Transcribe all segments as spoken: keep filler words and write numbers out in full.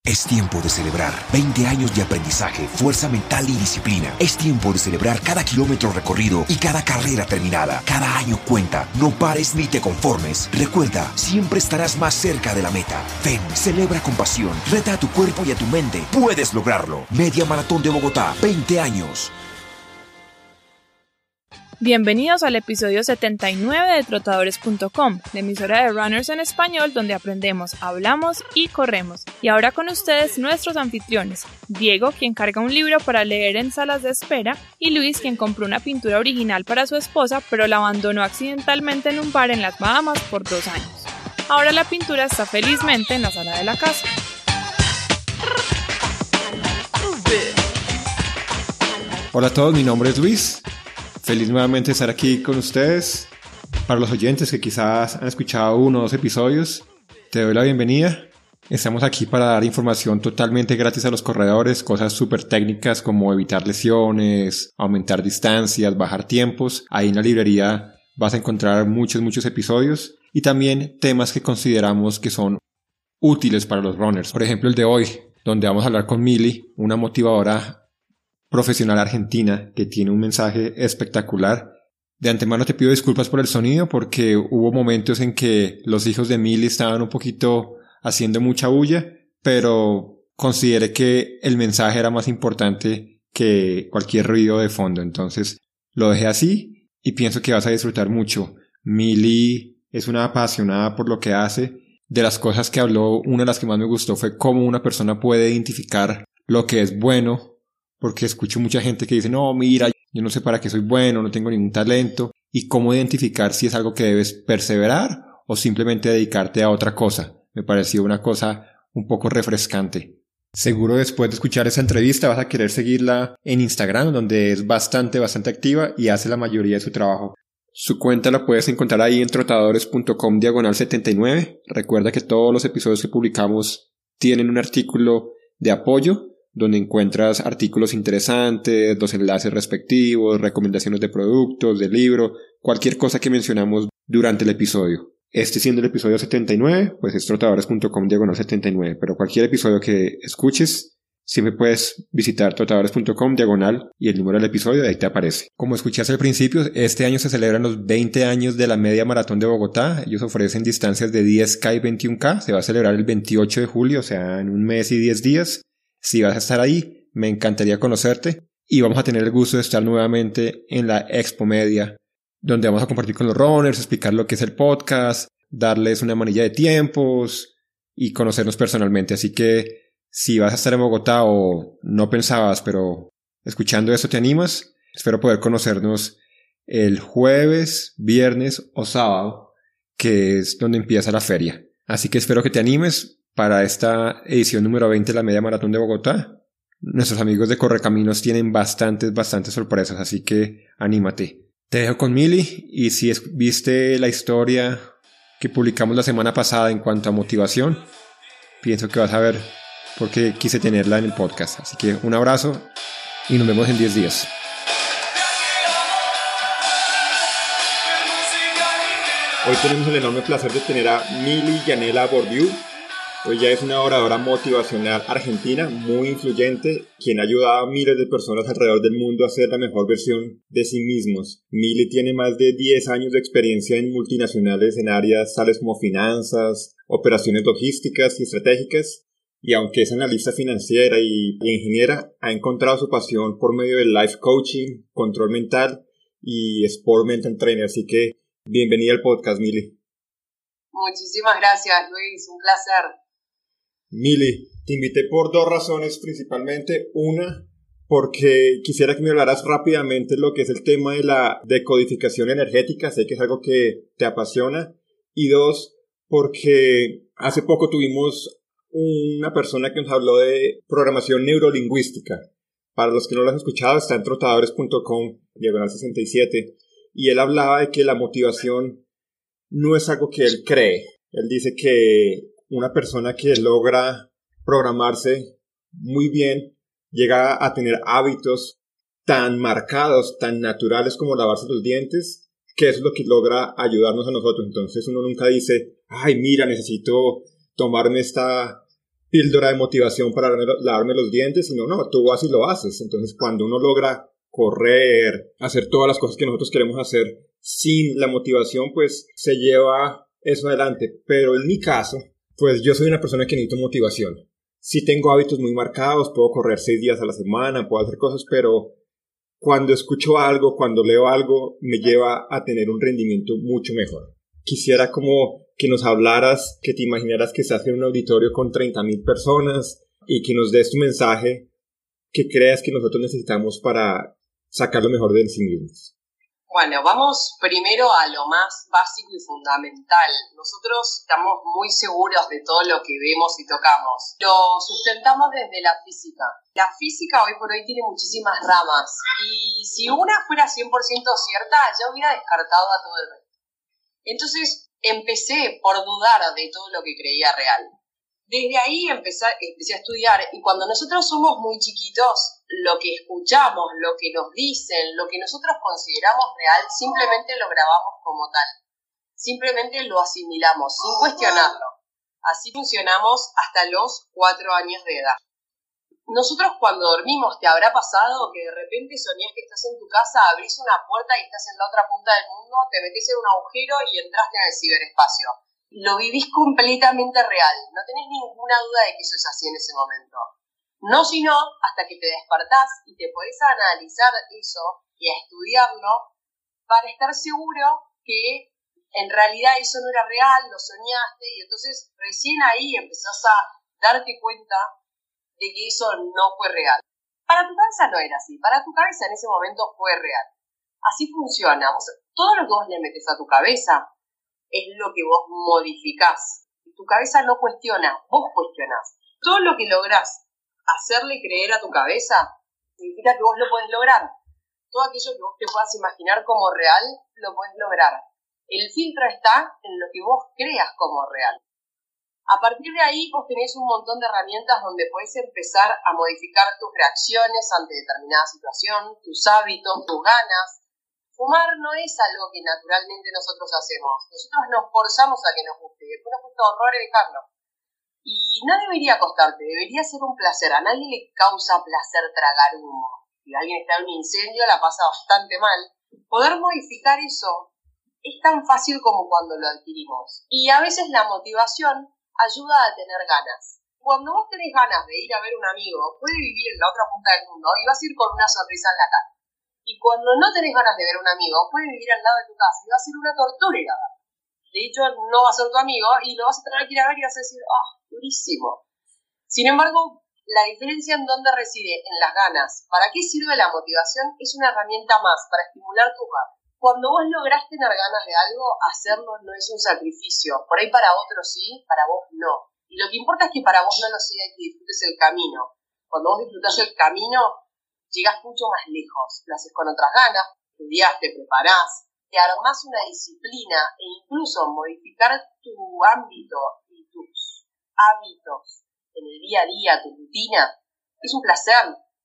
Es tiempo de celebrar veinte años de aprendizaje, fuerza mental y disciplina. Es tiempo de celebrar cada kilómetro recorrido y cada carrera terminada. Cada año cuenta. No pares ni te conformes. Recuerda, siempre estarás más cerca de la meta. Ven, celebra con pasión. Reta a tu cuerpo y a tu mente. Puedes lograrlo. Media Maratón de Bogotá, veinte años. Bienvenidos al episodio setenta y nueve de Trotadores punto com, la emisora de runners en español donde aprendemos, hablamos y corremos. Y ahora con ustedes nuestros anfitriones, Diego, quien carga un libro para leer en salas de espera, y Luis, quien compró una pintura original para su esposa pero la abandonó accidentalmente en un bar en las Bahamas por dos años. Ahora la pintura está felizmente en la sala de la casa. Hola a todos, mi nombre es Luis. Feliz nuevamente de estar aquí con ustedes. Para los oyentes que quizás han escuchado uno o dos episodios, te doy la bienvenida. Estamos aquí para dar información totalmente gratis a los corredores, cosas súper técnicas como evitar lesiones, aumentar distancias, bajar tiempos. Ahí en la librería vas a encontrar muchos, muchos episodios y también temas que consideramos que son útiles para los runners. Por ejemplo, el de hoy, donde vamos a hablar con Mili, una motivadora profesional argentina que tiene un mensaje espectacular. De antemano te pido disculpas por el sonido porque hubo momentos en que los hijos de Mili estaban un poquito haciendo mucha bulla, pero consideré que el mensaje era más importante que cualquier ruido de fondo, entonces lo dejé así y pienso que vas a disfrutar mucho. Mili es una apasionada por lo que hace. De las cosas que habló, una de las que más me gustó fue cómo una persona puede identificar lo que es bueno, porque escucho mucha gente que dice, no, mira, yo no sé para qué soy bueno, no tengo ningún talento, y cómo identificar si es algo que debes perseverar o simplemente dedicarte a otra cosa. Me pareció una cosa un poco refrescante. Seguro después de escuchar esa entrevista vas a querer seguirla en Instagram, donde es bastante, bastante activa y hace la mayoría de su trabajo. Su cuenta la puedes encontrar ahí en trotadores punto com diagonal setenta y nueve. Recuerda que todos los episodios que publicamos tienen un artículo de apoyo, donde encuentras artículos interesantes, los enlaces respectivos, recomendaciones de productos, de libro, cualquier cosa que mencionamos durante el episodio. Este siendo el episodio setenta y nueve, pues es trotadores punto com diagonal setenta y nueve, pero cualquier episodio que escuches, siempre puedes visitar trotadores punto com diagonal y el número del episodio de ahí te aparece. Como escuchaste al principio, este año se celebran los veinte años de la Media Maratón de Bogotá. Ellos ofrecen distancias de diez K y veintiún K. Se va a celebrar el veintiocho de julio, o sea, en un mes y diez días. Si vas a estar ahí, me encantaría conocerte y vamos a tener el gusto de estar nuevamente en la Expo Media, donde vamos a compartir con los runners, explicar lo que es el podcast, darles una manilla de tiempos y conocernos personalmente. Así que si vas a estar en Bogotá o no pensabas, pero escuchando esto te animas, espero poder conocernos el jueves, viernes o sábado, que es donde empieza la feria. Así que espero que te animes para esta edición número veinte de la Media Maratón de Bogotá. Nuestros amigos de Correcaminos tienen bastantes, bastantes sorpresas, así que anímate. Te dejo con Mili y si es, viste la historia que publicamos la semana pasada en cuanto a motivación, pienso que vas a ver por qué quise tenerla en el podcast. Así que un abrazo y nos vemos en diez días. Hoy tenemos el enorme placer de tener a Mili Yanela Bourdieu. Ella es una oradora motivacional argentina muy influyente, quien ha ayudado a miles de personas alrededor del mundo a ser la mejor versión de sí mismos. Mili tiene más de diez años de experiencia en multinacionales en áreas tales como finanzas, operaciones logísticas y estratégicas, y aunque es analista financiera y, y ingeniera, ha encontrado su pasión por medio del life coaching, control mental y sport mental trainer. Así que bienvenida al podcast, Mili. Muchísimas gracias, Luis, un placer. Mili, te invité por dos razones principalmente. Una, porque quisiera que me hablaras rápidamente lo que es el tema de la decodificación energética. Sé que es algo que te apasiona. Y dos, porque hace poco tuvimos una persona que nos habló de programación neurolingüística. Para los que no lo han escuchado, está en trotadores punto com diagonal sesenta y siete. Y él hablaba de que la motivación no es algo que él cree. Él dice que una persona que logra programarse muy bien llega a tener hábitos tan marcados, tan naturales como lavarse los dientes, que eso es lo que logra ayudarnos a nosotros. Entonces uno nunca dice, ay, mira, necesito tomarme esta píldora de motivación para lavarme, lavarme los dientes, sino no, tú vas y lo haces. Entonces, cuando uno logra correr, hacer todas las cosas que nosotros queremos hacer sin la motivación, pues se lleva eso adelante. Pero en mi caso, pues yo soy una persona que necesito motivación. Sí tengo hábitos muy marcados, puedo correr seis días a la semana, puedo hacer cosas, pero cuando escucho algo, cuando leo algo, me lleva a tener un rendimiento mucho mejor. Quisiera como que nos hablaras, que te imaginaras que estás en un auditorio con treinta mil personas y que nos des tu mensaje que creas que nosotros necesitamos para sacar lo mejor de sí mismos. Bueno, vamos primero a lo más básico y fundamental. Nosotros estamos muy seguros de todo lo que vemos y tocamos. Lo sustentamos desde la física. La física hoy por hoy tiene muchísimas ramas y si una fuera cien por ciento cierta, ya hubiera descartado a todo el resto. Entonces empecé por dudar de todo lo que creía real. Desde ahí empecé, empecé a estudiar y cuando nosotros somos muy chiquitos, lo que escuchamos, lo que nos dicen, lo que nosotros consideramos real, simplemente lo grabamos como tal. Simplemente lo asimilamos, sin cuestionarlo. Así funcionamos hasta los cuatro años de edad. Nosotros cuando dormimos, ¿te habrá pasado que de repente soñás que estás en tu casa, abrís una puerta y estás en la otra punta del mundo, te metés en un agujero y entraste en el ciberespacio? Lo vivís completamente real, no tenés ninguna duda de que eso es así en ese momento. No sino hasta que te despertás y te podés analizar eso y a estudiarlo para estar seguro que en realidad eso no era real, lo soñaste y entonces recién ahí empezás a darte cuenta de que eso no fue real. Para tu cabeza no era así, para tu cabeza en ese momento fue real. Así funciona, vos, todo lo que vos le metes a tu cabeza es lo que vos modificás. Tu cabeza no cuestiona, vos cuestionás. Todo lo que lográs hacerle creer a tu cabeza significa que vos lo podés lograr. Todo aquello que vos te puedas imaginar como real, lo podés lograr. El filtro está en lo que vos creas como real. A partir de ahí vos tenés un montón de herramientas donde podés empezar a modificar tus reacciones ante determinada situación, tus hábitos, tus ganas. Fumar no es algo que naturalmente nosotros hacemos. Nosotros nos forzamos a que nos guste. Después nos cuesta horrores dejarlo. Y no debería costarte, debería ser un placer. A nadie le causa placer tragar humo. Si alguien está en un incendio, la pasa bastante mal. Poder modificar eso es tan fácil como cuando lo adquirimos. Y a veces la motivación ayuda a tener ganas. Cuando vos tenés ganas de ir a ver un amigo, puede vivir en la otra punta del mundo y vas a ir con una sonrisa en la cara. Y cuando no tenés ganas de ver a un amigo, puede vivir al lado de tu casa y va a ser una tortura ir a ver. De hecho, no va a ser tu amigo y lo vas a tener que ir a ver y vas a decir, ¡ah, oh, durísimo! Sin embargo, la diferencia en dónde reside, en las ganas. ¿Para qué sirve la motivación? Es una herramienta más para estimular tu ganas. Cuando vos lográs tener ganas de algo, hacerlo no es un sacrificio. Por ahí para otros sí, para vos no. Y lo que importa es que para vos no lo sea y que disfrutes el camino. Cuando vos disfrutás el camino, llegás mucho más lejos, lo haces con otras ganas, estudiás, te preparás, te armás una disciplina e incluso modificar tu ámbito y tus hábitos en el día a día, tu rutina, es un placer.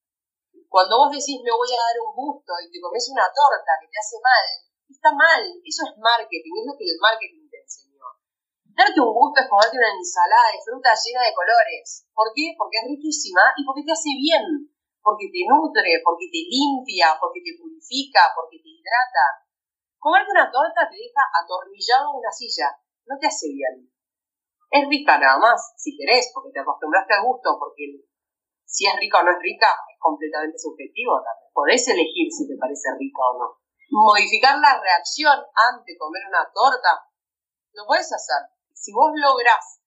Cuando vos decís me voy a dar un gusto y te comes una torta que te hace mal, está mal, eso es marketing, es lo que el marketing te enseñó. Darte un gusto es comerte una ensalada de fruta llena de colores. ¿Por qué? Porque es riquísima y porque te hace bien. Porque te nutre, porque te limpia, porque te purifica, porque te hidrata. Comerte una torta te deja atornillado en una silla, no te hace bien. Es rica nada más, si querés, porque te acostumbraste al gusto, porque si es rica o no es rica es completamente subjetivo también. Podés elegir si te parece rica o no. Modificar la reacción ante comer una torta, lo podés hacer. Si vos lográs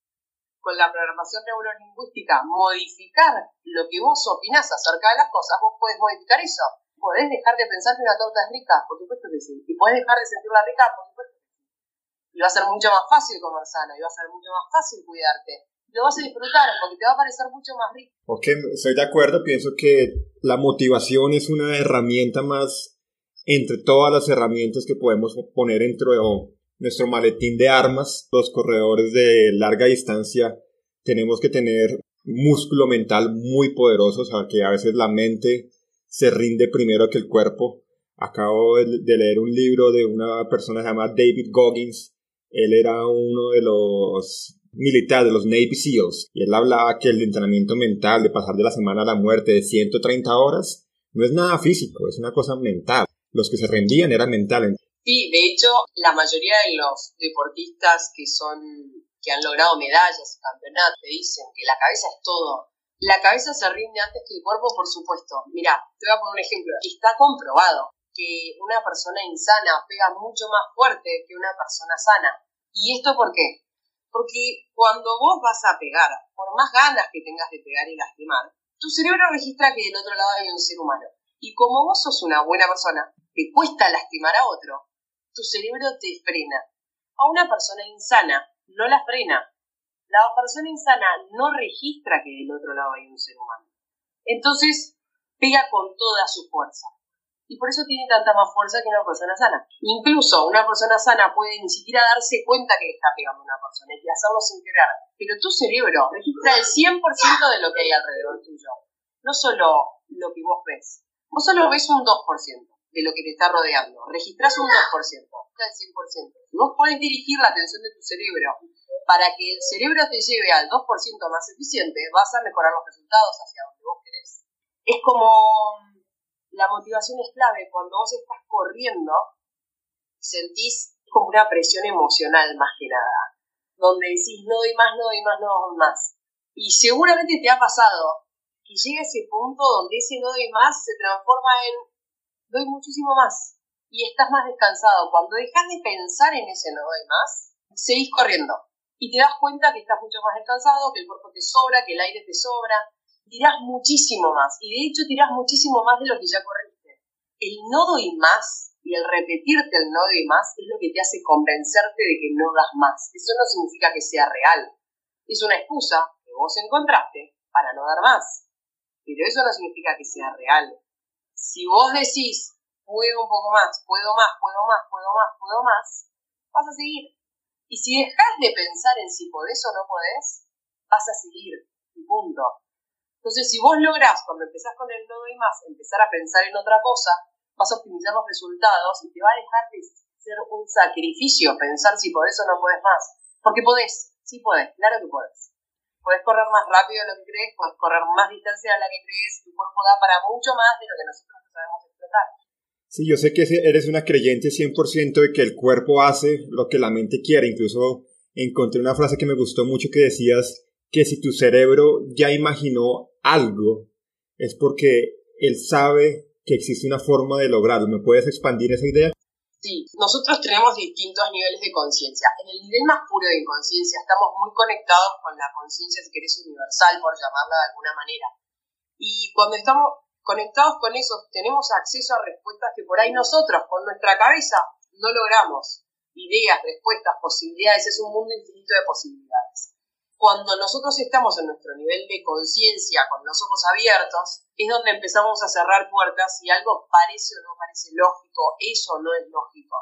con la programación neurolingüística, modificar lo que vos opinás acerca de las cosas, vos podés modificar eso. Podés dejar de pensar que una torta es rica, por supuesto que sí. Y podés dejar de sentirla rica, por supuesto que sí. Y va a ser mucho más fácil comer sana, y va a ser mucho más fácil cuidarte. Lo vas a disfrutar, porque te va a parecer mucho más rico. Ok, estoy de acuerdo. Pienso que la motivación es una herramienta más entre todas las herramientas que podemos poner dentro de nuestro maletín de armas. Los corredores de larga distancia tenemos que tener músculo mental muy poderoso, o sea, que a veces la mente se rinde primero que el cuerpo. Acabo de, de leer un libro de una persona llamada David Goggins. Él era uno de los militar de los Navy SEALs, y él hablaba que el entrenamiento mental de pasar de la semana a la muerte de ciento treinta horas no es nada físico, es una cosa mental. Los que se rendían eran mentales. Sí, de hecho, la mayoría de los deportistas que son que han logrado medallas y campeonatos te dicen que la cabeza es todo. La cabeza se rinde antes que el cuerpo, por supuesto. Mirá, te voy a poner un ejemplo. Está comprobado que una persona insana pega mucho más fuerte que una persona sana. ¿Y esto por qué? Porque cuando vos vas a pegar, por más ganas que tengas de pegar y lastimar, tu cerebro registra que del otro lado hay un ser humano. Y como vos sos una buena persona, te cuesta lastimar a otro, tu cerebro te frena. A una persona insana no la frena. La persona insana no registra que del otro lado hay un ser humano. Entonces, pega con toda su fuerza. Y por eso tiene tanta más fuerza que una persona sana. Incluso una persona sana puede ni siquiera darse cuenta que le está pegando a una persona y hacerlo sin querer. Pero tu cerebro registra el cien por ciento de lo que hay alrededor tuyo. No solo lo que vos ves. Vos solo ves un dos por ciento de lo que te está rodeando. Registrás un dos por ciento, no el cien por ciento. Si vos podés dirigir la atención de tu cerebro para que el cerebro te lleve al dos por ciento más eficiente, vas a mejorar los resultados hacia donde vos querés. Es como... La motivación es clave. Cuando vos estás corriendo, sentís como una presión emocional más que nada, donde decís no doy más, no doy más, no doy más. Y seguramente te ha pasado que llega ese punto donde ese no doy más se transforma en doy muchísimo más y estás más descansado. Cuando dejas de pensar en ese no doy más, seguís corriendo y te das cuenta que estás mucho más descansado, que el cuerpo te sobra, que el aire te sobra. Tirás muchísimo más, y de hecho tirás muchísimo más de lo que ya corriste. El no doy más y el repetirte el no doy más es lo que te hace convencerte de que no das más. Eso no significa que sea real. Es una excusa que vos encontraste para no dar más. Pero eso no significa que sea real. Si vos decís, puedo un poco más, puedo más, puedo más, puedo más, puedo más, vas a seguir. Y si dejás de pensar en si podés o no podés, vas a seguir. Y punto. Entonces, si vos lográs, cuando empezás con el no doy más, empezar a pensar en otra cosa, vas a optimizar los resultados y te va a dejar de ser un sacrificio pensar si podés o no podés más. Porque podés, sí podés, claro que podés. Podés correr más rápido de lo que crees, podés correr más distancia de la que crees, tu cuerpo da para mucho más de lo que nosotros no sabemos explotar. Sí, yo sé que eres una creyente cien por ciento de que el cuerpo hace lo que la mente quiere. Incluso encontré una frase que me gustó mucho que decías que si tu cerebro ya imaginó algo, es porque él sabe que existe una forma de lograrlo. ¿Me puedes expandir esa idea? Sí, nosotros tenemos distintos niveles de conciencia. En el nivel más puro de inconsciencia estamos muy conectados con la conciencia, si querés, universal, por llamarla de alguna manera. Y cuando estamos conectados con eso, tenemos acceso a respuestas que por ahí nosotros, con nuestra cabeza, no logramos. Ideas, respuestas, posibilidades, es un mundo infinito de posibilidades. Cuando nosotros estamos en nuestro nivel de conciencia, con los ojos abiertos, es donde empezamos a cerrar puertas y algo parece o no parece lógico, eso no es lógico.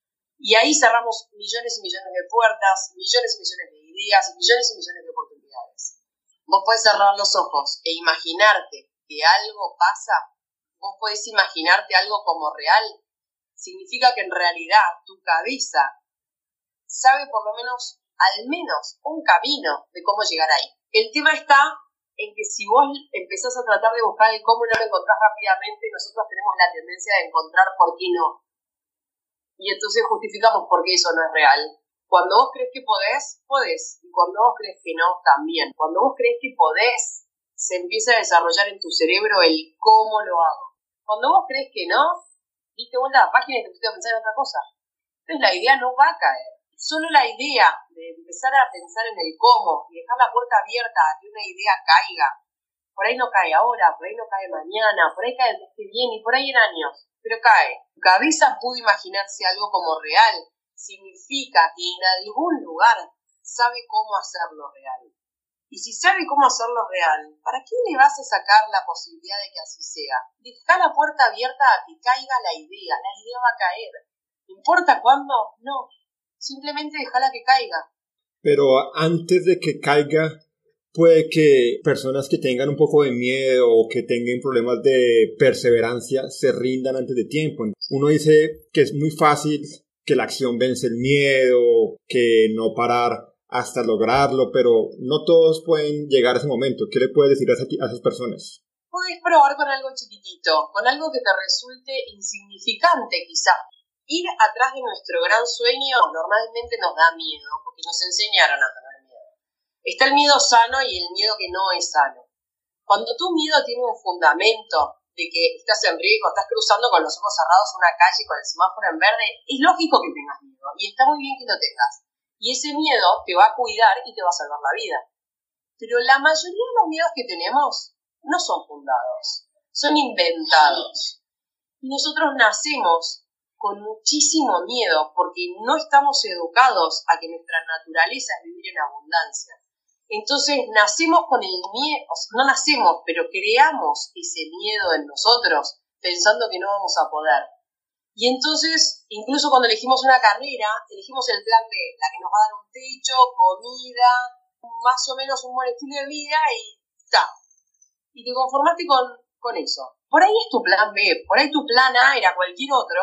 Y ahí cerramos millones y millones de puertas, millones y millones de ideas, millones y millones de oportunidades. Vos podés cerrar los ojos e imaginarte que algo pasa, vos podés imaginarte algo como real, significa que en realidad tu cabeza sabe por lo menos al menos un camino de cómo llegar ahí. El tema está en que si vos empezás a tratar de buscar el cómo y no lo encontrás rápidamente, nosotros tenemos la tendencia de encontrar por qué no. Y entonces justificamos por qué eso no es real. Cuando vos crees que podés, podés. Y cuando vos crees que no, también. Cuando vos crees que podés, se empieza a desarrollar en tu cerebro el cómo lo hago. Cuando vos crees que no, diste vuelta a la página y te pusiste a pensar en otra cosa. Entonces la idea no va a caer. Solo la idea de empezar a pensar en el cómo y dejar la puerta abierta a que una idea caiga, por ahí no cae ahora, por ahí no cae mañana, por ahí cae el mes que viene y por ahí en años, pero cae. Tu cabeza pudo imaginarse algo como real, significa que en algún lugar sabe cómo hacerlo real. Y si sabe cómo hacerlo real, ¿para qué le vas a sacar la posibilidad de que así sea? Deja la puerta abierta a que caiga la idea, la idea va a caer. ¿Importa cuándo? No. Simplemente déjala que caiga. Pero antes de que caiga, puede que personas que tengan un poco de miedo o que tengan problemas de perseverancia se rindan antes de tiempo. Uno dice que es muy fácil que la acción vence el miedo, que no parar hasta lograrlo, pero no todos pueden llegar a ese momento. ¿Qué le puedes decir a, esa, a esas personas? Puedes probar con algo chiquitito, con algo que te resulte insignificante quizá. Ir atrás de nuestro gran sueño normalmente nos da miedo, porque nos enseñaron a tener miedo. Está el miedo sano y el miedo que no es sano. Cuando tu miedo tiene un fundamento de que estás en riesgo, estás cruzando con los ojos cerrados una calle con el semáforo en verde, es lógico que tengas miedo y está muy bien que lo tengas. Y ese miedo te va a cuidar y te va a salvar la vida. Pero la mayoría de los miedos que tenemos no son fundados, son inventados. Y nosotros nacemos con muchísimo miedo porque no estamos educados a que nuestra naturaleza es vivir en abundancia. Entonces nacemos con el miedo, no nacemos, pero creamos ese miedo en nosotros pensando que no vamos a poder. Y entonces, incluso cuando elegimos una carrera, elegimos el plan B, la que nos va a dar un techo, comida, más o menos un buen estilo de vida y ta. Y te conformaste con, con eso. Por ahí es tu plan B, por ahí tu plan A era cualquier otro,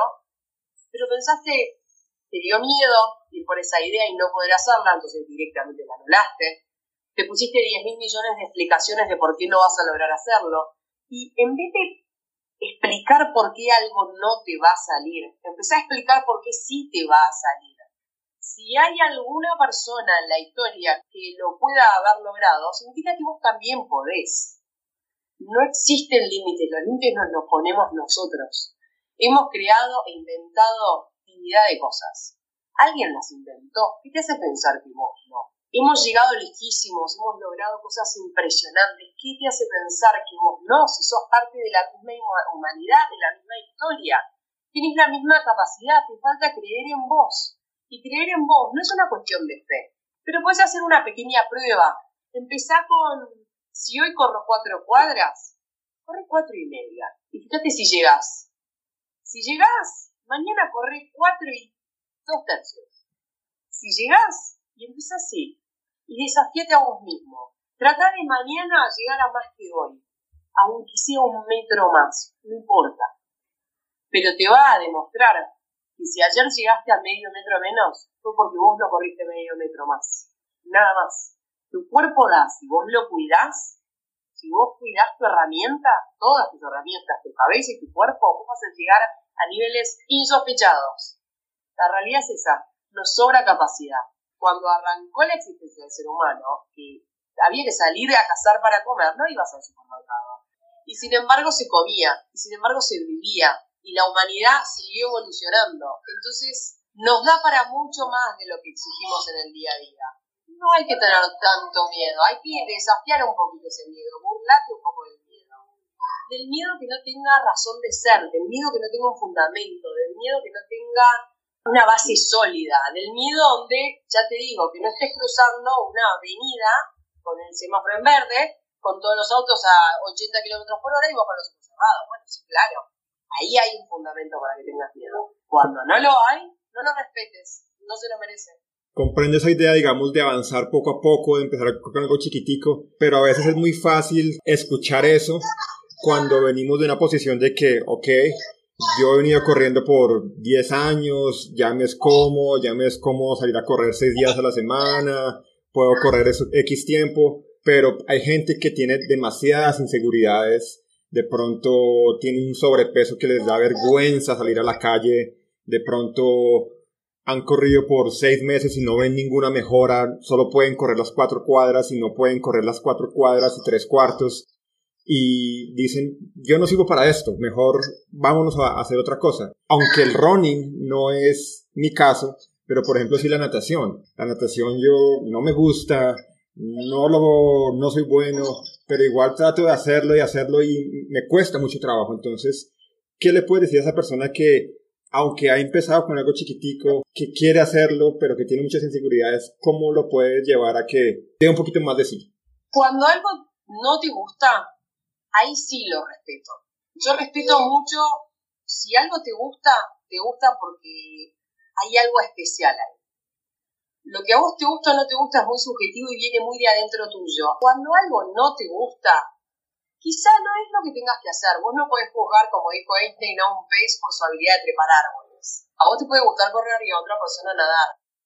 pero pensaste, te dio miedo ir por esa idea y no poder hacerla, entonces directamente la anulaste. Te pusiste diez mil millones de explicaciones de por qué no vas a lograr hacerlo. Y en vez de explicar por qué algo no te va a salir, empezá a explicar por qué sí te va a salir. Si hay alguna persona en la historia que lo pueda haber logrado, significa que vos también podés. No existen límites, los límites nos los ponemos nosotros. Hemos creado e inventado infinidad de cosas. Alguien las inventó. ¿Qué te hace pensar que vos no? Hemos llegado lejísimos, hemos logrado cosas impresionantes. ¿Qué te hace pensar que vos no? Si sos parte de la misma humanidad, de la misma historia, tienes la misma capacidad, te falta creer en vos. Y creer en vos no es una cuestión de fe, pero puedes hacer una pequeña prueba. Empezá con, si hoy corro cuatro cuadras, corre cuatro y media. Y fíjate si llegás. Si llegás, mañana corre cuatro y dos tercios. Si llegás, y empieza así, y desafíate a vos mismo. Trata de mañana llegar a más que hoy, aunque sea un metro más, no importa. Pero te va a demostrar que si ayer llegaste a medio metro menos, fue porque vos no corriste medio metro más. Nada más. Tu cuerpo da, si vos lo cuidás, si vos cuidás tu herramienta, todas tus herramientas, tu cabeza y tu cuerpo, vos vas a llegar a niveles insospechados. La realidad es esa, nos sobra capacidad. Cuando arrancó la existencia del ser humano, que había que salir a cazar para comer, no ibas al supermercado. Y sin embargo se comía, y sin embargo se vivía, y la humanidad siguió evolucionando. Entonces nos da para mucho más de lo que exigimos en el día a día. No hay que tener tanto miedo, hay que desafiar un poquito ese miedo, burlate un poco del miedo. Del miedo que no tenga razón de ser, del miedo que no tenga un fundamento, del miedo que no tenga una base sólida, del miedo donde, ya te digo, que no estés cruzando una avenida con el semáforo en verde, con todos los autos a ochenta kilómetros por hora y vos con los ojos cerrados. Bueno, sí, claro, ahí hay un fundamento para que tengas miedo. Cuando no lo hay, no lo respetes, no se lo merece. Comprendo esa idea, digamos, de avanzar poco a poco, de empezar con algo chiquitico, pero a veces es muy fácil escuchar eso cuando venimos de una posición de que, ok, yo he venido corriendo por diez años, ya me es cómodo, ya me es cómodo salir a correr seis días a la semana, puedo correr eso X tiempo, pero hay gente que tiene demasiadas inseguridades, de pronto tiene un sobrepeso que les da vergüenza salir a la calle, de pronto han corrido por seis meses y no ven ninguna mejora, solo pueden correr las cuatro cuadras y no pueden correr las cuatro cuadras y tres cuartos. Y dicen, yo no sirvo para esto, mejor vámonos a hacer otra cosa. Aunque el running no es mi caso, pero por ejemplo sí la natación. La natación yo no me gusta, no, lo, no soy bueno, pero igual trato de hacerlo y hacerlo y me cuesta mucho trabajo. Entonces, ¿qué le puedes decir a esa persona que, aunque ha empezado con algo chiquitico, que quiere hacerlo, pero que tiene muchas inseguridades, cómo lo puedes llevar a que dé un poquito más de sí? Cuando algo no te gusta, ahí sí lo respeto. Yo respeto mucho, si algo te gusta, te gusta porque hay algo especial ahí. Lo que a vos te gusta o no te gusta es muy subjetivo y viene muy de adentro tuyo. Cuando algo no te gusta, quizá no es lo que tengas que hacer. Vos no podés juzgar, como dijo Einstein, a un pez por su habilidad de trepar árboles. A vos te puede gustar correr y a otra persona nadar.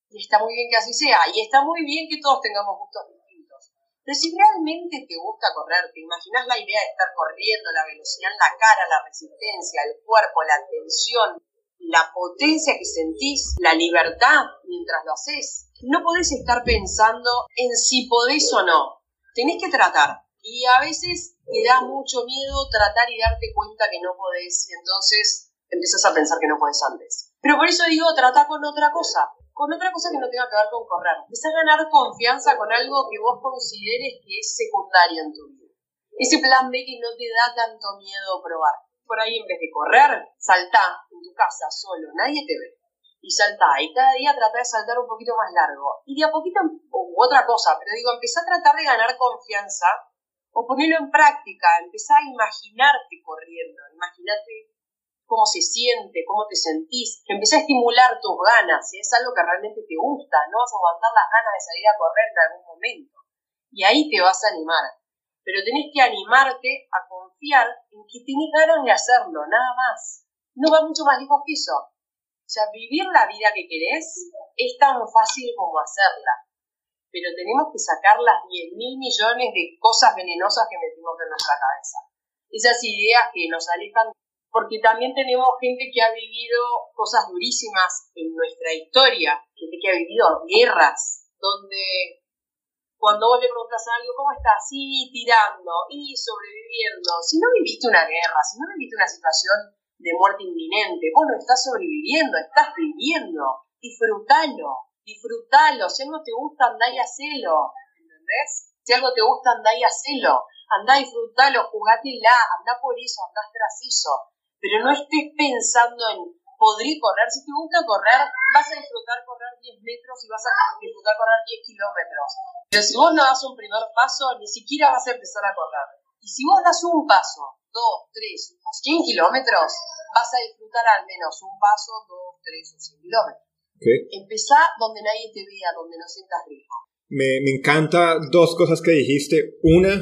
Y está muy bien que así sea, y está muy bien que todos tengamos gustos distintos. Pero si realmente te gusta correr, te imaginas la idea de estar corriendo, la velocidad en la cara, la resistencia, el cuerpo, la tensión, la potencia que sentís, la libertad mientras lo haces. No podés estar pensando en si podés o no. Tenés que tratar. Y a veces te da mucho miedo tratar y darte cuenta que no podés, y entonces empezás a pensar que no podés antes. Pero por eso digo, trata con otra cosa. Con otra cosa que no tenga que ver con correr. Empezá a ganar confianza con algo que vos consideres que es secundario en tu vida. Ese plan B que no te da tanto miedo probar. Por ahí, en vez de correr, saltá en tu casa solo, nadie te ve. Y saltá, y cada día tratá de saltar un poquito más largo. Y de a poquito, u otra cosa, pero digo, empezá a tratar de ganar confianza o ponerlo en práctica. Empezá a imaginarte corriendo, imagínate cómo se siente, cómo te sentís. Empecé a estimular tus ganas, si es algo que realmente te gusta, no vas a aguantar las ganas de salir a correr en algún momento. Y ahí te vas a animar. Pero tenés que animarte a confiar en que tenés ganas de hacerlo, nada más. No va mucho más lejos que eso. O sea, vivir la vida que querés es tan fácil como hacerla. Pero tenemos que sacar las diez mil millones de cosas venenosas que metimos en nuestra cabeza. Esas ideas que nos alejan. Porque también tenemos gente que ha vivido cosas durísimas en nuestra historia, gente que ha vivido guerras, donde cuando vos le preguntás a alguien, ¿cómo estás? Sí, tirando, y sobreviviendo. Si no viviste una guerra, si no viviste una situación de muerte inminente, vos no estás sobreviviendo, estás viviendo. Disfrutalo, disfrutalo. Si algo te gusta, andá y hacelo, ¿entendés? Si algo te gusta, andá y hacelo. Andá, disfrutalo, jugátela, andá por eso, andá tras eso. Pero no estés pensando en, podré correr. Si te gusta correr, vas a disfrutar correr diez metros y vas a disfrutar correr diez kilómetros. Pero si vos no das un primer paso, ni siquiera vas a empezar a correr. Y si vos das un paso, dos, tres o cien kilómetros, vas a disfrutar al menos un paso, dos, tres o cien kilómetros. Okay. Empezá donde nadie te vea, donde no sientas riesgo. Me, me encanta dos cosas que dijiste. Una,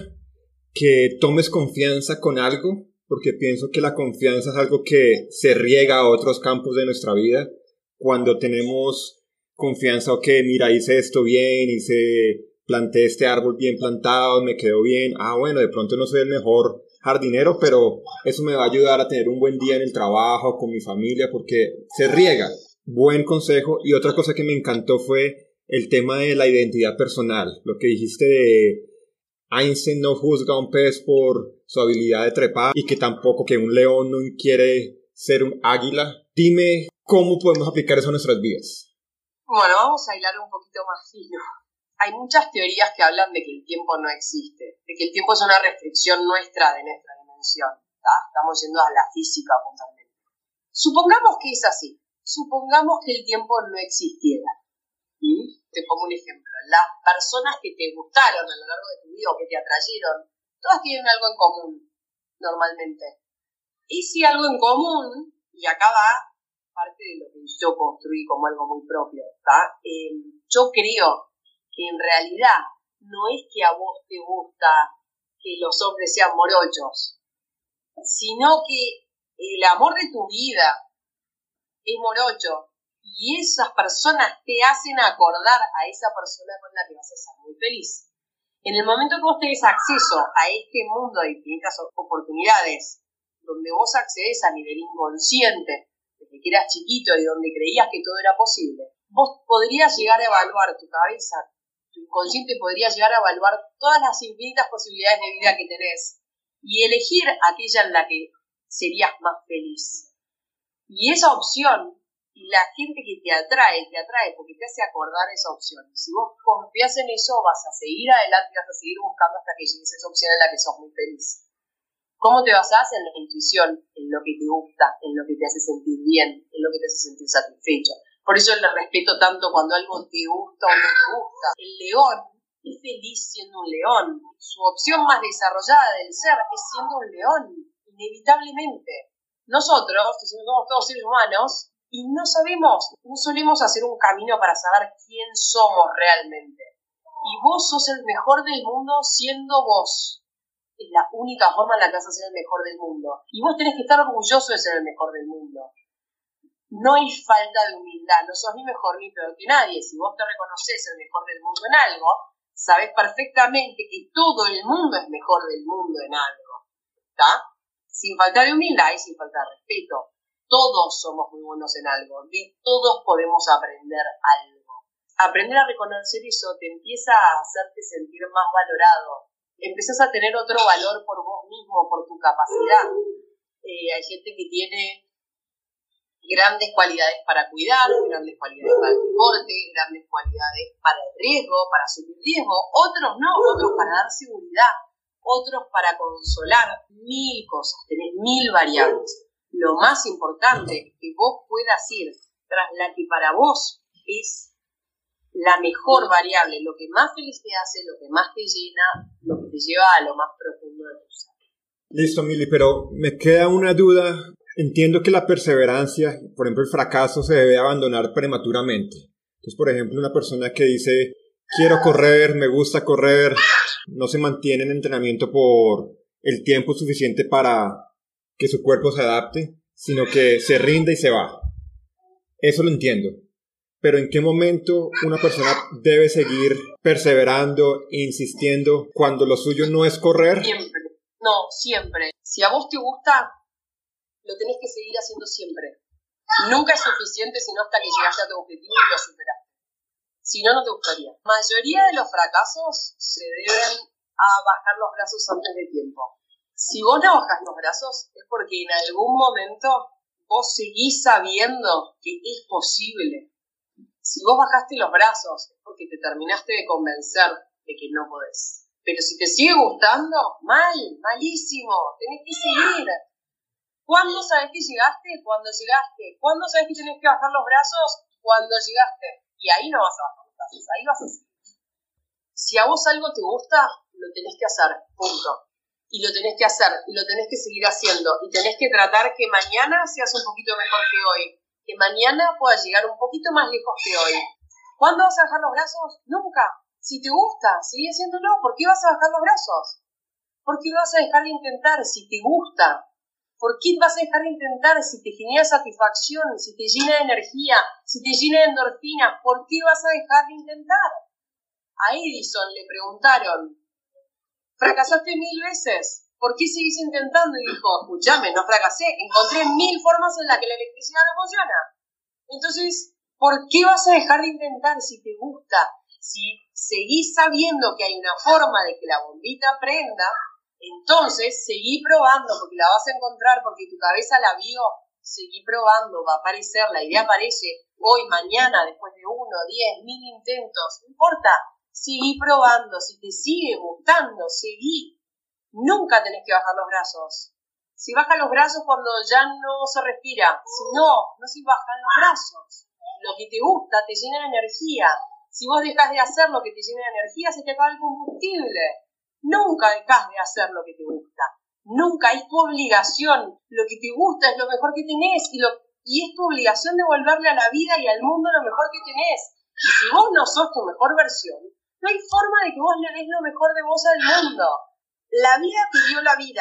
que tomes confianza con algo, porque pienso que la confianza es algo que se riega a otros campos de nuestra vida. Cuando tenemos confianza, ok, mira, hice esto bien, hice, planté este árbol bien plantado, me quedó bien. Ah, bueno, de pronto no soy el mejor jardinero, pero eso me va a ayudar a tener un buen día en el trabajo, con mi familia, porque se riega. Buen consejo. Y otra cosa que me encantó fue el tema de la identidad personal. Lo que dijiste de Einstein no juzga a un pez por su habilidad de trepar y que tampoco que un león no quiere ser un águila. Dime cómo podemos aplicar eso a nuestras vidas. Bueno, vamos a hilar un poquito más fino. Hay muchas teorías que hablan de que el tiempo no existe, de que el tiempo es una restricción nuestra de nuestra dimensión. ¿Tá? Estamos yendo a la física puntualmente. Supongamos que es así. Supongamos que el tiempo no existiera. ¿Mm? Te pongo un ejemplo. Las personas que te gustaron a lo largo de tu vida o que te atrayeron, todas tienen algo en común, normalmente. Y si algo en común, y acá va parte de lo que yo construí como algo muy propio, ¿tá? Eh, yo creo que en realidad no es que a vos te gusta que los hombres sean morochos, sino que el amor de tu vida es morocho. Y esas personas te hacen acordar a esa persona con la que vas a ser muy feliz. En el momento que vos tenés acceso a este mundo de infinitas oportunidades, donde vos accedes a nivel inconsciente, desde que eras chiquito y donde creías que todo era posible, vos podrías llegar a evaluar tu cabeza, tu inconsciente podría llegar a evaluar todas las infinitas posibilidades de vida que tenés y elegir aquella en la que serías más feliz. Y esa opción, y la gente que te atrae, te atrae porque te hace acordar esa opción. Si vos confías en eso, vas a seguir adelante y vas a seguir buscando hasta que llegues a esa opción en la que sos muy feliz. ¿Cómo te basás? En la intuición, en lo que te gusta, en lo que te hace sentir bien, en lo que te hace sentir satisfecho. Por eso le respeto tanto cuando algo te gusta o no te gusta. El león es feliz siendo un león. Su opción más desarrollada del ser es siendo un león, inevitablemente. Nosotros, que somos todos seres humanos, y no sabemos, no solemos hacer un camino para saber quién somos realmente. Y vos sos el mejor del mundo siendo vos. Es la única forma en la que vas a ser el mejor del mundo. Y vos tenés que estar orgulloso de ser el mejor del mundo. no hay falta de humildad, no sos ni mejor ni peor que nadie. Si vos te reconoces el mejor del mundo en algo, sabés perfectamente que todo el mundo es mejor del mundo en algo, ¿está? Sin falta de humildad y sin falta de respeto. Todos somos muy buenos en algo, de todos podemos aprender algo. Aprender a reconocer eso te empieza a hacerte sentir más valorado. Empezás a tener otro valor por vos mismo, por tu capacidad. Eh, hay gente que tiene grandes cualidades para cuidar, grandes cualidades para el deporte, grandes cualidades para el riesgo, para asumir riesgo. Otros no, otros para dar seguridad, otros para consolar. Mil cosas, tenés mil variables. Lo más importante es que vos puedas ir tras la que para vos es la mejor variable, lo que más feliz te hace, lo que más te llena, lo que te lleva a lo más profundo de tu ser. Listo, Mili, pero me queda una duda. Entiendo que la perseverancia, por ejemplo, el fracaso se debe abandonar prematuramente. Entonces, por ejemplo, una persona que dice, quiero correr, me gusta correr, no se mantiene en entrenamiento por el tiempo suficiente para que su cuerpo se adapte, sino que se rinde y se va. Eso lo entiendo. Pero ¿en qué momento una persona debe seguir perseverando e insistiendo cuando lo suyo no es correr? Siempre. No, siempre. Si a vos te gusta, lo tenés que seguir haciendo siempre. Nunca es suficiente sino hasta que llegaste a tu objetivo y lo superaste. Si no, no te gustaría. La mayoría de los fracasos se deben a bajar los brazos antes de tiempo. Si vos no bajás los brazos es porque en algún momento vos seguís sabiendo que es posible. Si vos bajaste los brazos es porque te terminaste de convencer de que no podés. Pero si te sigue gustando, mal, malísimo, tenés que seguir. ¿Cuándo sabés que llegaste? Cuando llegaste. ¿Cuándo sabés que tenés que bajar los brazos? Cuando llegaste. Y ahí no vas a bajar los brazos, ahí vas a seguir. Si a vos algo te gusta, lo tenés que hacer, punto. Y lo tenés que hacer, y lo tenés que seguir haciendo. Y tenés que tratar que mañana seas un poquito mejor que hoy. Que mañana puedas llegar un poquito más lejos que hoy. ¿Cuándo vas a bajar los brazos? Nunca. Si te gusta, sigue haciéndolo. ¿Por qué vas a bajar los brazos? ¿Por qué vas a dejar de intentar si te gusta? ¿Por qué vas a dejar de intentar si te genera satisfacción, si te llena de energía, si te llena de endorfinas? ¿Por qué vas a dejar de intentar? A Edison le preguntaron, ¿fracasaste mil veces? ¿Por qué seguís intentando? Y dijo, escúchame, no fracasé, encontré mil formas en las que la electricidad no funciona. Entonces, ¿por qué vas a dejar de intentar si te gusta? Si seguís sabiendo que hay una forma de que la bombita prenda, entonces seguí probando, porque la vas a encontrar, porque tu cabeza la vio, seguí probando, va a aparecer, la idea aparece hoy, mañana, después de uno, diez, mil intentos, no importa, seguí probando, si te sigue gustando, seguí. Nunca tenés que bajar los brazos. Si bajan los brazos cuando ya no se respira, si no, no se bajan los brazos. Lo que te gusta te llena de energía. Si vos dejás de hacer lo que te llena de energía, se te acaba el combustible. Nunca dejás de hacer lo que te gusta. Nunca, es tu obligación. Lo que te gusta es lo mejor que tenés y, lo, y es tu obligación devolverle a la vida y al mundo lo mejor que tenés. Y si vos no sos tu mejor versión, no hay forma de que vos le des lo mejor de vos al mundo. La vida te dio la vida.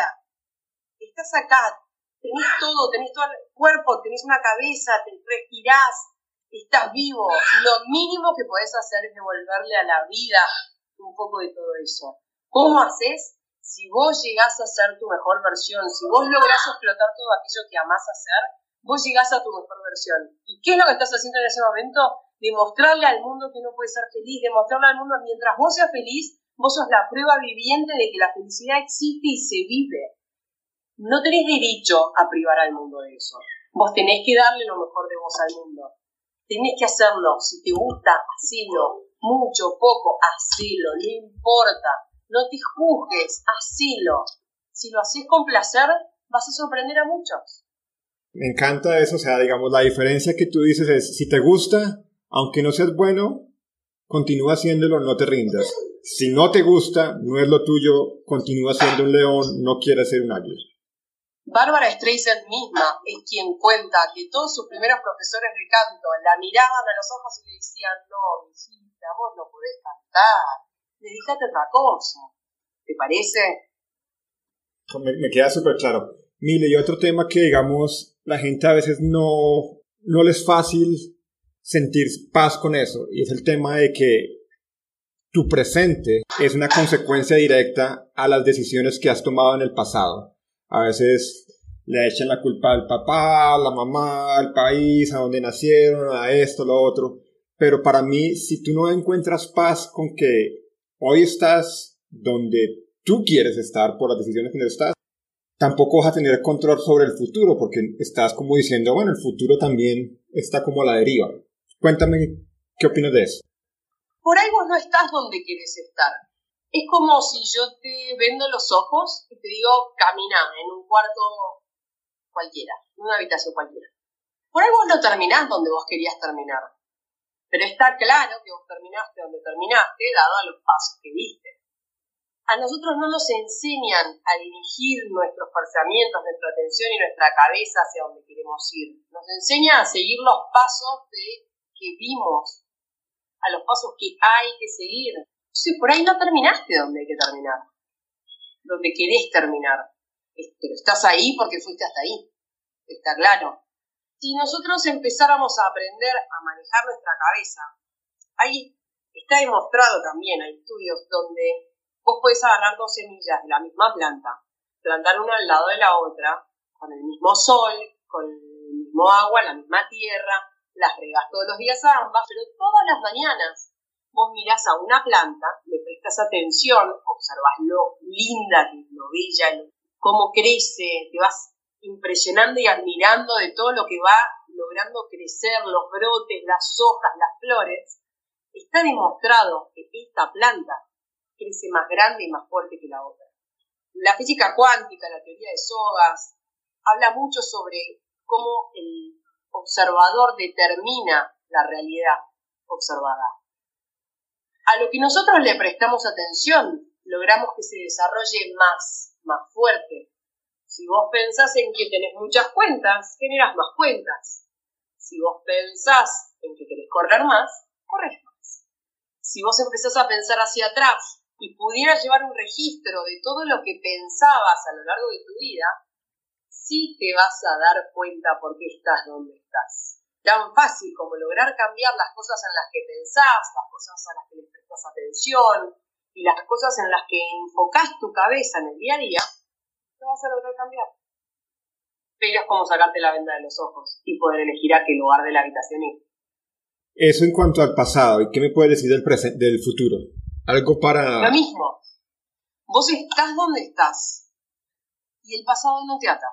Estás acá, tenés todo, tenés todo el cuerpo, tenés una cabeza, te respirás, estás vivo. Lo mínimo que podés hacer es devolverle a la vida un poco de todo eso. ¿Cómo haces? Si vos llegás a ser tu mejor versión, si vos lográs explotar todo aquello que amás hacer, vos llegás a tu mejor versión. ¿Y qué es lo que estás haciendo en ese momento? Demostrarle al mundo que uno puede ser feliz, demostrarle al mundo, mientras vos seas feliz, vos sos la prueba viviente de que la felicidad existe y se vive. No tenés derecho a privar al mundo de eso. Vos tenés que darle lo mejor de vos al mundo. Tenés que hacerlo. Si te gusta, hacelo. Mucho, poco, hacelo. No importa. No te juzgues, hacelo. Si lo haces con placer, vas a sorprender a muchos. Me encanta eso, o sea, digamos, la diferencia que tú dices es, si te gusta, aunque no seas bueno, continúa haciéndolo, no te rindas. Si no te gusta, no es lo tuyo, continúa siendo un león, no quieres ser un águila. Bárbara Streisand misma es quien cuenta que todos sus primeros profesores de canto la miraban a los ojos y le decían, no, mijita, vos no podés cantar, dedícate a otra cosa. ¿Te parece? Me, me queda súper claro. Mire, y otro tema que, digamos, la gente a veces no, no les es fácil sentir paz con eso, y es el tema de que tu presente es una consecuencia directa a las decisiones que has tomado en el pasado. A veces le echan la culpa al papá, a la mamá, al país, a donde nacieron, a esto, lo otro. Pero para mí, si tú no encuentras paz con que hoy estás donde tú quieres estar por las decisiones que estás, tampoco vas a tener control sobre el futuro, porque estás como diciendo, bueno, el futuro también está como a la deriva. Cuéntame, ¿qué opinas de eso? Por ahí vos no estás donde quieres estar. Es como si yo te vendo los ojos y te digo, camina en un cuarto cualquiera, en una habitación cualquiera. Por ahí vos no terminás donde vos querías terminar. Pero está claro que vos terminaste donde terminaste, dado a los pasos que diste. A nosotros no nos enseñan a dirigir nuestros pensamientos, nuestra atención y nuestra cabeza hacia donde queremos ir. Nos enseña a seguir los pasos de, que vimos, a los pasos que hay que seguir. Entonces, por ahí no terminaste donde hay que terminar, donde querés terminar. Pero estás ahí porque fuiste hasta ahí, está claro. Si nosotros empezáramos a aprender a manejar nuestra cabeza, ahí está demostrado también, hay estudios donde vos podés agarrar dos semillas de la misma planta, plantar una al lado de la otra, con el mismo sol, con el mismo agua, la misma tierra, las regás todos los días a ambas, pero todas las mañanas vos mirás a una planta, le prestas atención, observás lo linda que es, lo bella, lo, cómo crece, te vas impresionando y admirando de todo lo que va logrando crecer, los brotes, las hojas, las flores. Está demostrado que esta planta crece más grande y más fuerte que la otra. La física cuántica, la teoría de sogas, habla mucho sobre cómo el observador determina la realidad observada. A lo que nosotros le prestamos atención, logramos que se desarrolle más, más fuerte. Si vos pensás en que tenés muchas cuentas, generás más cuentas. Si vos pensás en que querés correr más, corres más. Si vos empezás a pensar hacia atrás y pudieras llevar un registro de todo lo que pensabas a lo largo de tu vida, sí te vas a dar cuenta por qué estás donde estás. Tan fácil como lograr cambiar las cosas en las que pensás, las cosas a las que les prestas atención y las cosas en las que enfocás tu cabeza en el día a día, lo vas a lograr cambiar. Pero es como sacarte la venda de los ojos y poder elegir a qué lugar de la habitación ir. Eso en cuanto al pasado. ¿Y qué me puedes decir del presente, del futuro? Algo para... Lo mismo. Vos estás donde estás y el pasado no te ata.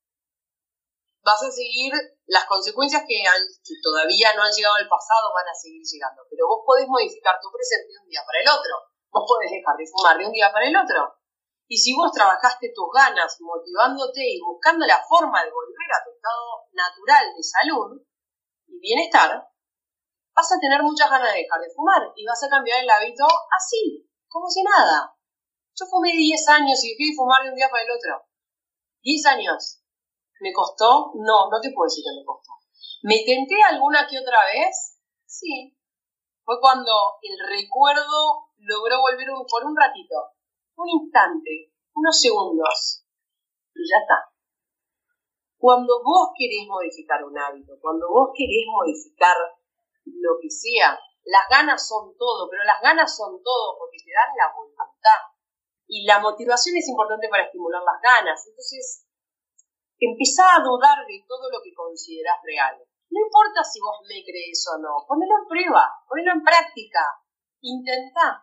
Vas a seguir las consecuencias que, han, que todavía no han llegado al pasado, van a seguir llegando. Pero vos podés modificar tu presente de un día para el otro. Vos podés dejar de fumar de un día para el otro. Y si vos trabajaste tus ganas motivándote y buscando la forma de volver a tu estado natural de salud y bienestar, vas a tener muchas ganas de dejar de fumar y vas a cambiar el hábito así, como si nada. Yo fumé diez años y dejé de fumar de un día para el otro. diez años. ¿Me costó? No, no te puedo decir que me costó. ¿Me tenté alguna que otra vez? Sí. Fue cuando el recuerdo logró volver un, por un ratito. Un instante, unos segundos, y ya está. Cuando vos querés modificar un hábito, cuando vos querés modificar lo que sea, las ganas son todo, pero las ganas son todo porque te dan la voluntad. Y la motivación es importante para estimular las ganas. Entonces, empezá a dudar de todo lo que considerás real. No importa si vos me crees o no, ponelo en prueba, ponelo en práctica, intentá.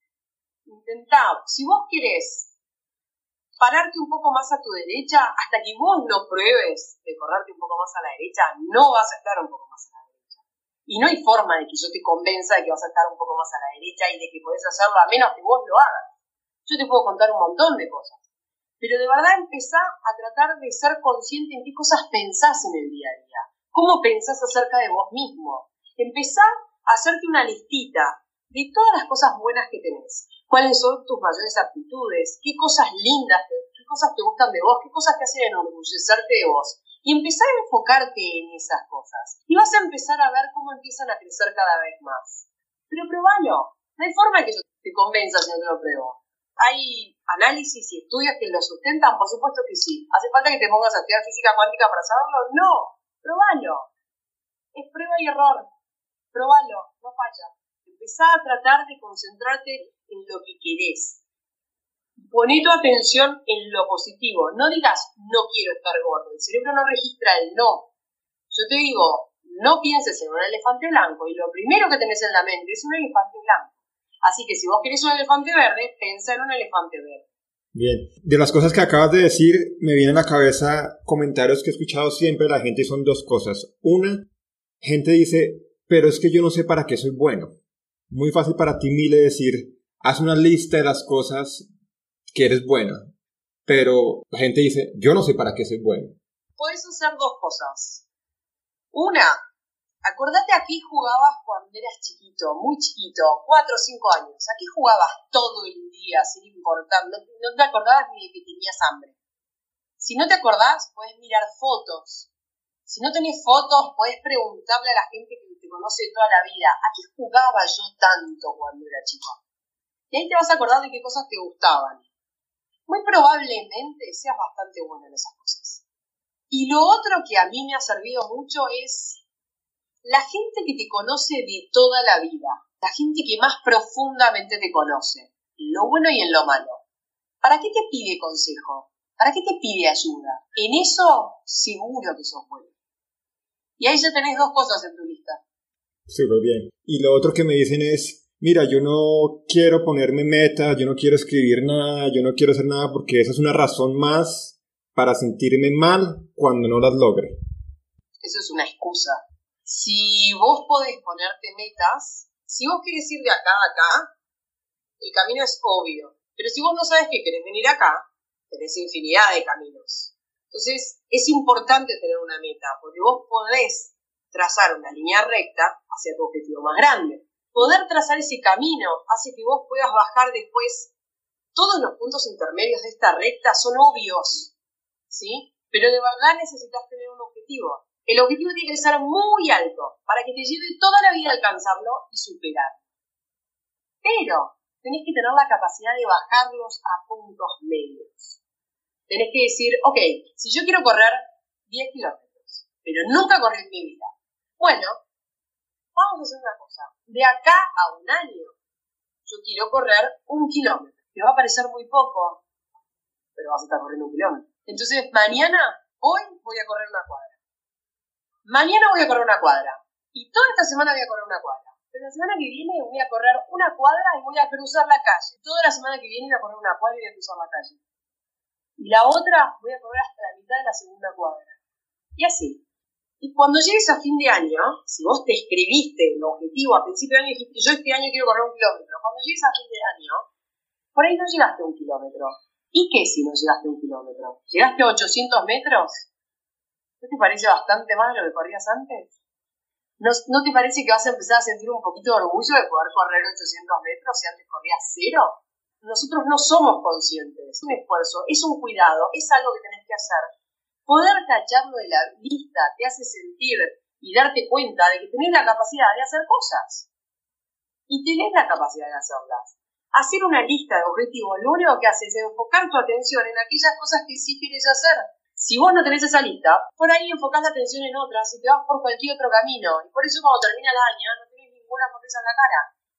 Intentá, si vos querés pararte un poco más a tu derecha, hasta que vos no pruebes de correrte un poco más a la derecha, no vas a estar un poco más a la derecha. Y no hay forma de que yo te convenza de que vas a estar un poco más a la derecha y de que podés hacerlo a menos que vos lo hagas. Yo te puedo contar un montón de cosas, pero de verdad empezá a tratar de ser consciente en qué cosas pensás en el día a día, cómo pensás acerca de vos mismo. Empezá a hacerte una listita de todas las cosas buenas que tenés. ¿Cuáles son tus mayores aptitudes? ¿Qué cosas lindas, qué cosas te gustan de vos? ¿Qué cosas te hacen enorgullecerte de vos? Y empezar a enfocarte en esas cosas. Y vas a empezar a ver cómo empiezan a crecer cada vez más. Pero probalo. No hay forma de que yo te convenza si no te lo pruebo. ¿Hay análisis y estudios que lo sustentan? Por supuesto que sí. ¿Hace falta que te pongas a estudiar física cuántica para saberlo? No. Probalo. Es prueba y error. Probalo, no falla. Empezá a tratar de concentrarte en lo que querés. Poné tu atención en lo positivo. No digas, no quiero estar gordo. El cerebro no registra el no. Yo te digo, no pienses en un elefante blanco y lo primero que tenés en la mente es un elefante blanco. Así que si vos querés un elefante verde, pensa en un elefante verde. Bien, de las cosas que acabas de decir, me vienen a la cabeza comentarios que he escuchado siempre de la gente y son dos cosas. Una, gente dice, pero es que yo no sé para qué soy bueno. Muy fácil para ti, Mile, decir, haz una lista de las cosas que eres buena. Pero la gente dice, yo no sé para qué soy bueno. Puedes hacer dos cosas. Una, acordate a qué jugabas cuando eras chiquito, muy chiquito, cuatro o cinco años. ¿A qué jugabas todo el día sin importar? No, no te acordabas ni de que tenías hambre. Si no te acordás, puedes mirar fotos. Si no tenés fotos, podés preguntarle a la gente que te conoce toda la vida, ¿a qué jugaba yo tanto cuando era chico? Y ahí te vas a acordar de qué cosas te gustaban. Muy probablemente seas bastante bueno en esas cosas. Y lo otro que a mí me ha servido mucho es la gente que te conoce de toda la vida, la gente que más profundamente te conoce, en lo bueno y en lo malo. ¿Para qué te pide consejo? ¿Para qué te pide ayuda? En eso seguro que sos bueno. Y ahí ya tenés dos cosas en tu lista. Súper bien. Y lo otro que me dicen es, mira, yo no quiero ponerme meta, yo no quiero escribir nada, yo no quiero hacer nada porque esa es una razón más para sentirme mal cuando no las logre. Eso es una excusa. Si vos podés ponerte metas, si vos querés ir de acá a acá, el camino es obvio. Pero si vos no sabes que querés venir acá, tenés infinidad de caminos. Entonces, es importante tener una meta, porque vos podés trazar una línea recta hacia tu objetivo más grande. Poder trazar ese camino hace que vos puedas bajar después. Todos los puntos intermedios de esta recta son obvios, ¿sí? Pero de verdad necesitas tener un objetivo. El objetivo tiene que ser muy alto para que te lleve toda la vida a alcanzarlo y superarlo. Pero tenés que tener la capacidad de bajarlos a puntos medios. Tenés que decir, ok, si yo quiero correr diez kilómetros, pero nunca corrí en mi vida, bueno, vamos a hacer una cosa. De acá a un año, yo quiero correr un kilómetro. Te va a parecer muy poco, pero vas a estar corriendo un kilómetro. Entonces, mañana, hoy voy a correr una cuadra. Mañana voy a correr una cuadra. Y toda esta semana voy a correr una cuadra. Pero la semana que viene voy a correr una cuadra y voy a cruzar la calle. Toda la semana que viene voy a correr una cuadra y voy a cruzar la calle. Y la otra voy a correr hasta la mitad de la segunda cuadra. Y así. Y cuando llegues a fin de año, si vos te escribiste el objetivo a principio de año y dijiste, yo este año quiero correr un kilómetro. Cuando llegues a fin de año, por ahí no llegaste a un kilómetro. ¿Y qué si no llegaste a un kilómetro? ¿Llegaste a ochocientos metros? ¿No te parece bastante más de lo que corrías antes? ¿No, ¿No te parece que vas a empezar a sentir un poquito de orgullo de poder correr ochocientos metros si antes corrías cero? Nosotros no somos conscientes. Es un esfuerzo, es un cuidado, es algo que tenés que hacer. Poder tacharlo de la lista te hace sentir y darte cuenta de que tenés la capacidad de hacer cosas. Y tenés la capacidad de hacerlas. Hacer una lista de objetivos, lo único que hace es enfocar tu atención en aquellas cosas que sí quieres hacer. Si vos no tenés esa lista, por ahí enfocás la atención en otras y te vas por cualquier otro camino. Y por eso cuando termina el año no tenés ninguna sonrisa en la cara.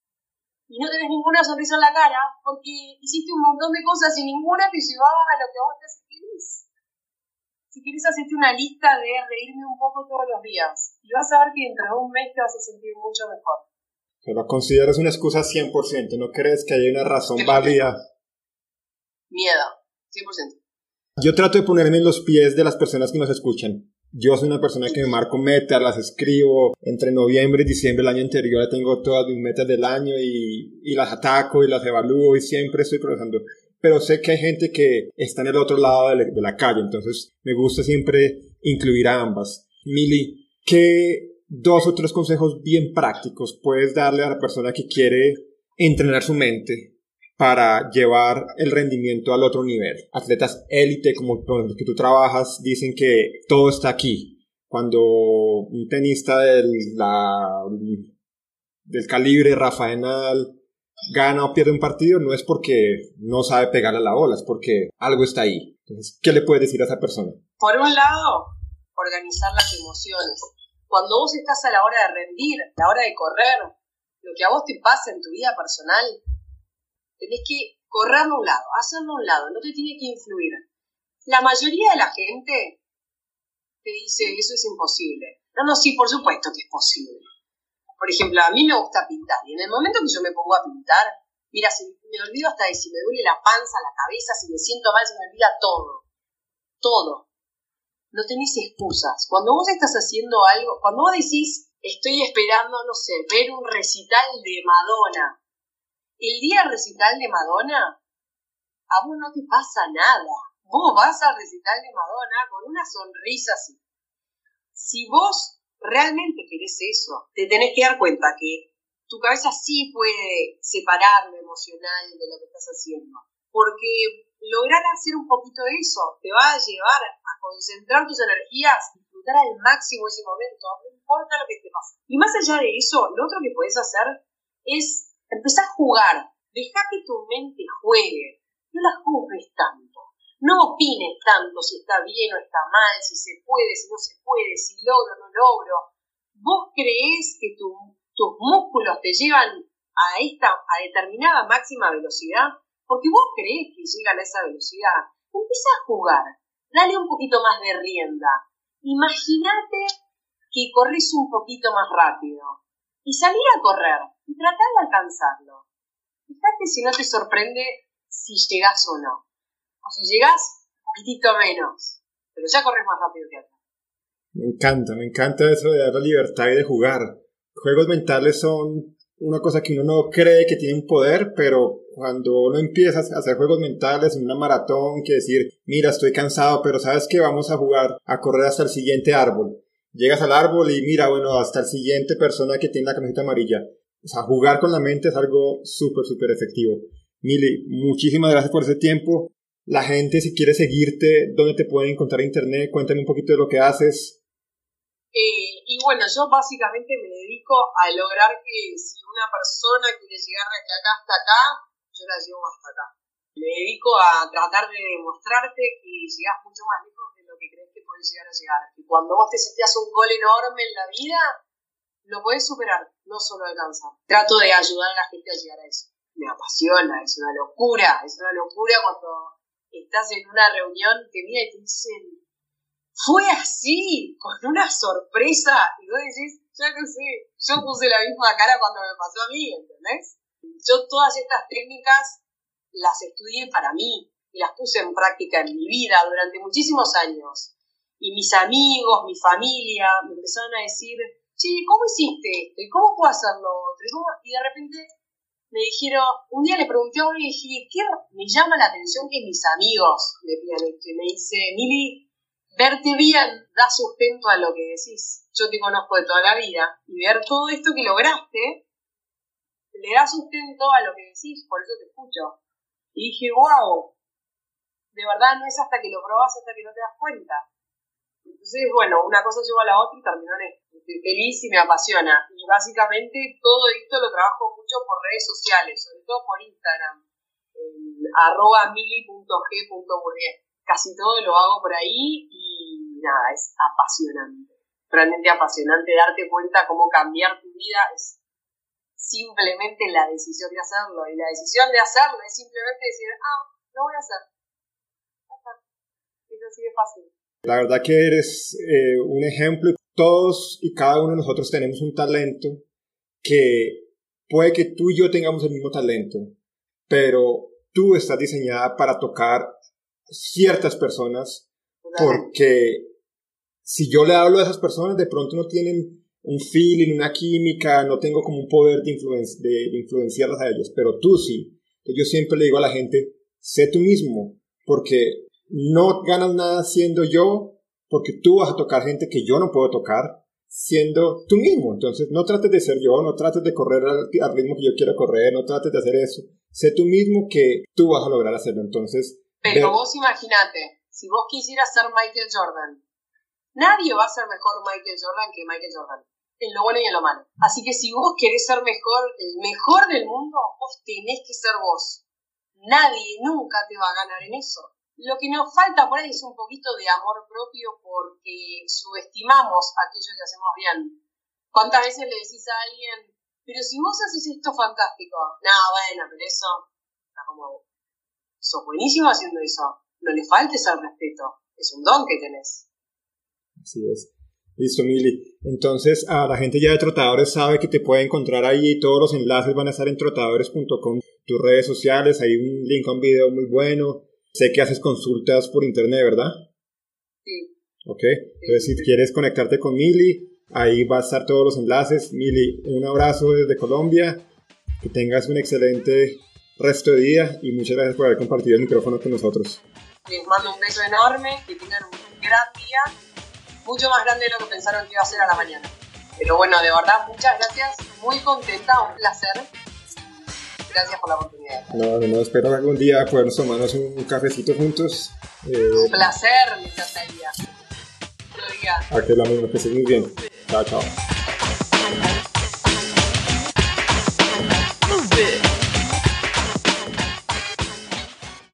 Y no tenés ninguna sonrisa en la cara porque hiciste un montón de cosas y ninguna te llevaba a lo que vos te hace feliz. Si querés, hacerte una lista de reírme un poco todos los días. Y vas a ver que dentro de un mes te vas a sentir mucho mejor. Pero consideras una excusa cien por ciento, ¿no crees que hay una razón válida? Miedo, cien por ciento. Yo trato de ponerme en los pies de las personas que nos escuchan. Yo soy una persona que me marco metas, las escribo. Entre noviembre y diciembre del año anterior tengo todas mis metas del año y, y las ataco y las evalúo y siempre estoy progresando. Pero sé que hay gente que está en el otro lado de la, de la calle, entonces me gusta siempre incluir a ambas. Mili, ¿qué dos o tres consejos bien prácticos puedes darle a la persona que quiere entrenar su mente para llevar el rendimiento al otro nivel? Atletas élite como con los que tú trabajas dicen que todo está aquí. Cuando un tenista del, la, del calibre Rafael Nadal gana o pierde un partido, no es porque no sabe pegarle a la bola, es porque algo está ahí. Entonces, ¿qué le puedes decir a esa persona? Por un lado, organizar las emociones. Cuando vos estás a la hora de rendir, a la hora de correr, lo que a vos te pasa en tu vida personal, tenés que correrlo a un lado, hacerlo a un lado, no te tiene que influir. La mayoría de la gente te dice, eso es imposible. No, no, sí, por supuesto que es posible. Por ejemplo, a mí me gusta pintar, y en el momento que yo me pongo a pintar, mira, se, me olvido hasta de si me duele la panza, la cabeza, si me siento mal, se me olvida todo. Todo. No tenés excusas. Cuando vos estás haciendo algo, cuando vos decís, estoy esperando, no sé, ver un recital de Madonna, el día del recital de Madonna, a vos no te pasa nada. Vos vas al recital de Madonna con una sonrisa así. Si vos realmente querés eso, te tenés que dar cuenta que tu cabeza sí puede separar lo emocional de lo que estás haciendo. Porque lograr hacer un poquito de eso te va a llevar a concentrar tus energías, disfrutar al máximo ese momento, no importa lo que te pase. Y más allá de eso, lo otro que podés hacer es empezar a jugar. Deja que tu mente juegue. No la juzgues tanto. No opines tanto si está bien o está mal, si se puede, si no se puede, si logro o no logro. Vos creés que tu, tus músculos te llevan a esta, a determinada máxima velocidad, porque vos creés que llegan a esa velocidad. Empieza a jugar, dale un poquito más de rienda. Imagínate que corres un poquito más rápido y salir a correr y tratar de alcanzarlo. Fíjate si no te sorprende si llegás o no. O si llegás, un poquitito menos, pero ya corres más rápido que antes. Me encanta, me encanta eso de dar la libertad y de jugar. Juegos mentales son una cosa que uno no cree que tiene un poder, pero cuando uno empieza a hacer juegos mentales en una maratón, que decir, mira, estoy cansado, pero ¿sabes qué? Vamos a jugar, a correr hasta el siguiente árbol. Llegas al árbol y mira, bueno, hasta el siguiente persona que tiene la camiseta amarilla. O sea, jugar con la mente es algo súper, súper efectivo. Mili, muchísimas gracias por ese tiempo. La gente, si quiere seguirte, ¿dónde te pueden encontrar en internet? Cuéntame un poquito de lo que haces. Eh, y bueno, yo básicamente me dedico a lograr que si una persona quiere llegar desde acá hasta acá, yo la llevo hasta acá. Me dedico a tratar de demostrarte que llegás mucho más lejos de lo que crees que podés llegar a llegar. Y cuando vos te sentías un gol enorme en la vida, lo podés superar, no solo alcanzar. Trato de ayudar a la gente a llegar a eso. Me apasiona, es una locura, es una locura cuando estás en una reunión que mira y te dicen, fue así, con una sorpresa, y vos decís, ya no sé, yo puse la misma cara cuando me pasó a mí, ¿entendés? Yo todas estas técnicas las estudié para mí, y las puse en práctica en mi vida durante muchísimos años. Y mis amigos, mi familia, me empezaron a decir, che, ¿cómo hiciste esto? ¿Y cómo puedo hacer lo otro? ¿Y, cómo? Y de repente me dijeron, un día le pregunté a uno y dije, ¿qué me llama la atención que mis amigos me pidan esto? Y me dice, Mili, verte bien da sustento a lo que decís. Yo te conozco de toda la vida y ver todo esto que lograste le da sustento a lo que decís, por eso te escucho. Y dije, wow, de verdad no es hasta que lo probás, hasta que no te das cuenta. Entonces, bueno, una cosa lleva a la otra y terminó en esto. Estoy feliz y me apasiona. Y básicamente todo esto lo trabajo mucho por redes sociales, sobre todo por Instagram, en arroba mili punto g punto burgués. Casi todo lo hago por ahí y nada, es apasionante. Realmente apasionante darte cuenta cómo cambiar tu vida es simplemente la decisión de hacerlo. Y la decisión de hacerlo es simplemente decir, ah, lo voy a hacer. Es así de fácil. La verdad que eres eh, un ejemplo. Todos y cada uno de nosotros tenemos un talento que puede que tú y yo tengamos el mismo talento, pero tú estás diseñada para tocar ciertas personas, porque si yo le hablo a esas personas, de pronto no tienen un feeling, una química, no tengo como un poder de, influen- de, de influenciarlas a ellos, pero tú sí. Entonces yo siempre le digo a la gente, sé tú mismo, porque no ganas nada siendo yo, porque tú vas a tocar gente que yo no puedo tocar siendo tú mismo. Entonces no trates de ser yo, no trates de correr al, al ritmo que yo quiero correr, no trates de hacer eso. Sé tú mismo que tú vas a lograr hacerlo. Entonces, pero ve- vos imaginate, si vos quisieras ser Michael Jordan, nadie va a ser mejor Michael Jordan que Michael Jordan, en lo bueno y en lo malo. Así que si vos querés ser mejor, el mejor del mundo, vos tenés que ser vos. Nadie nunca te va a ganar en eso. Lo que nos falta por ahí es un poquito de amor propio porque subestimamos aquello que hacemos bien. ¿Cuántas veces le decís a alguien, pero si vos haces esto fantástico? No, bueno, pero eso, está como, sos buenísimo haciendo eso. No le faltes al respeto, es un don que tenés. Así es. Listo, Mili. Entonces, a la gente ya de Trotadores sabe que te puede encontrar ahí. Todos los enlaces van a estar en trotadores punto com. Tus redes sociales, hay un link a un video muy bueno. Sé que haces consultas por internet, ¿verdad? Sí. Ok. Entonces, si quieres conectarte con Mili, ahí va a estar todos los enlaces. Mili, un abrazo desde Colombia. Que tengas un excelente resto de día y muchas gracias por haber compartido el micrófono con nosotros. Les mando un beso enorme, que tengan un gran día. Mucho más grande de lo que pensaron que iba a ser a la mañana. Pero bueno, de verdad, muchas gracias. Muy contenta, un placer. Gracias por la oportunidad. No, no, no, espero algún día podernos tomarnos un, un cafecito juntos. Eh, un placer, me encantaría. Otro día. A que lo mismo, que estés muy bien. Chao, chao.